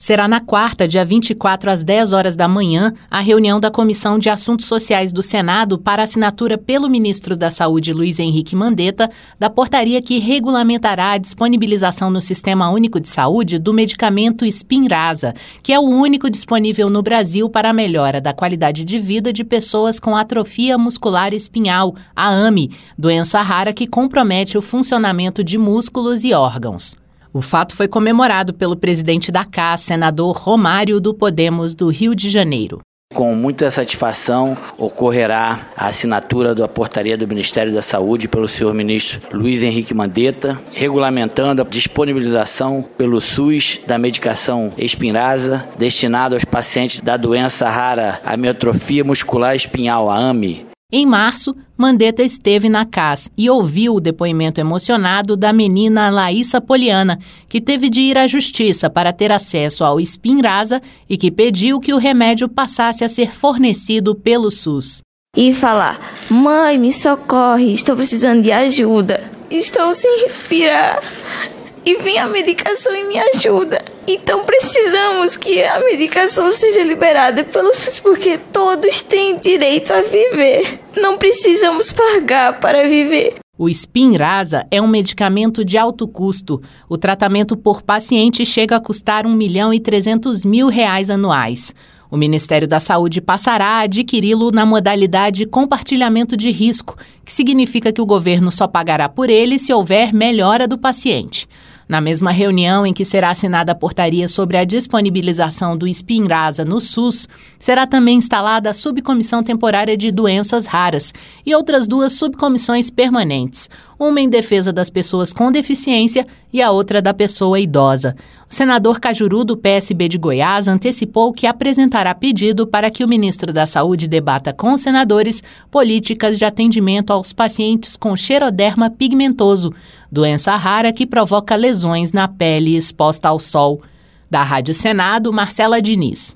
Será na quarta, dia 24, às 10 horas da manhã, a reunião da Comissão de Assuntos Sociais do Senado para assinatura pelo ministro da Saúde, Luiz Henrique Mandetta, da portaria que regulamentará a disponibilização no Sistema Único de Saúde do medicamento Spinraza, que é o único disponível no Brasil para a melhora da qualidade de vida de pessoas com atrofia muscular espinhal, a AME, doença rara que compromete o funcionamento de músculos e órgãos. O fato foi comemorado pelo presidente da CAS, senador Romário do Podemos do Rio de Janeiro. Com muita satisfação, ocorrerá a assinatura da portaria do Ministério da Saúde pelo senhor ministro Luiz Henrique Mandetta, regulamentando a disponibilização pelo SUS da medicação Spinraza, destinada aos pacientes da doença rara amitrofia muscular espinhal, a AME. Em março, Mandetta esteve na CAS e ouviu o depoimento emocionado da menina Laísa Poliana, que teve de ir à justiça para ter acesso ao Spinraza e que pediu que o remédio passasse a ser fornecido pelo SUS. E falar: mãe, me socorre, estou precisando de ajuda, estou sem respirar. E vem a medicação e me ajuda. Então precisamos que a medicação seja liberada pelo SUS, porque todos têm direito a viver. Não precisamos pagar para viver. O Spinraza é um medicamento de alto custo. O tratamento por paciente chega a custar R$ 1.300.000 anuais. O Ministério da Saúde passará a adquiri-lo na modalidade compartilhamento de risco, que significa que o governo só pagará por ele se houver melhora do paciente. Na mesma reunião em que será assinada a portaria sobre a disponibilização do Spinraza no SUS, será também instalada a Subcomissão Temporária de Doenças Raras e outras 2 subcomissões permanentes, uma em defesa das pessoas com deficiência e a outra da pessoa idosa. O senador Cajuru, do PSB de Goiás, antecipou que apresentará pedido para que o ministro da Saúde debata com os senadores políticas de atendimento aos pacientes com xeroderma pigmentoso, doença rara que provoca lesões na pele exposta ao sol. Da Rádio Senado, Marcela Diniz.